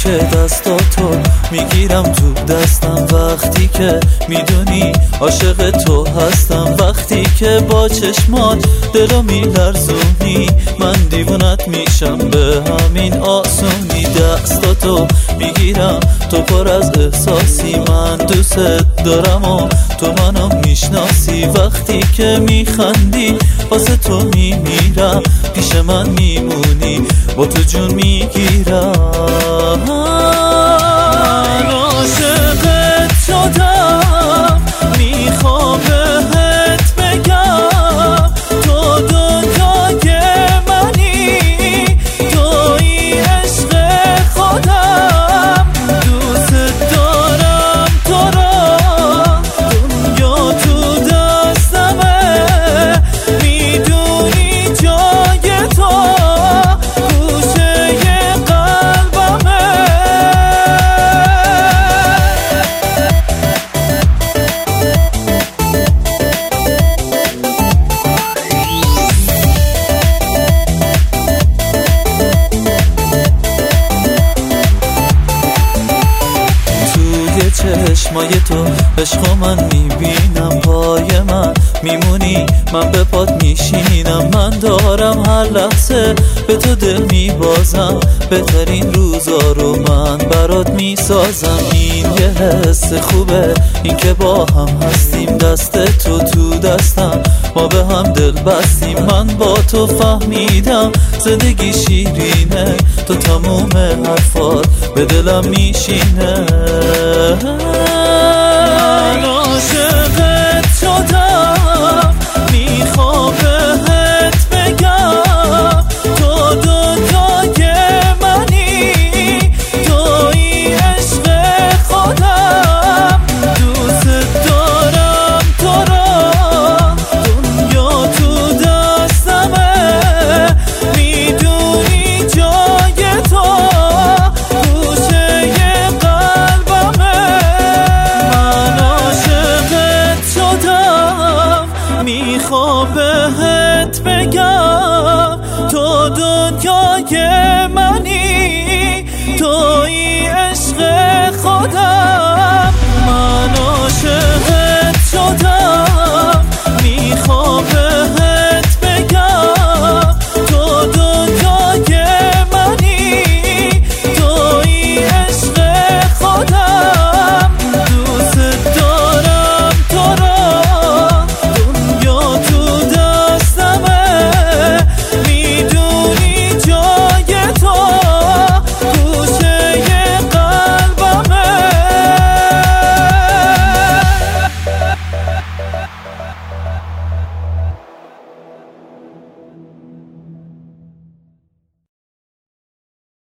که دستاتو میگیرم تو دستم، وقتی که میدونی عاشق تو هستم، وقتی که با چشمات دلو میلرزونی من دیوونت میشم به همین آسونی. دستاتو میگیرم تو پر از احساسی، من دوست دارم و تو منو میشناسی، وقتی که میخندی واسه تو میمیرم، پیش من میمونی با تو جون میگیرم. من عاشقت شدم میخوام بهت بگم تو دنیای منی، توی عشق خودم، دوست دارم تو را، دنیا تو دستمه، میدونی جای تو گوشه قلبمه. توی چشمای تو عشق من میبینم، پای من میمونی من به پات میشینم، من دارم هر لحظه به تو دل میبازم، بهترین روزا رو من برات میسازم. این یه حس خوبه این که با هم هستیم، دست تو تو دستم ما به هم دل بستیم، من با تو فهمیدم زندگی شیرینه، تو تموم حرفات به دلم میشینه. من عاشق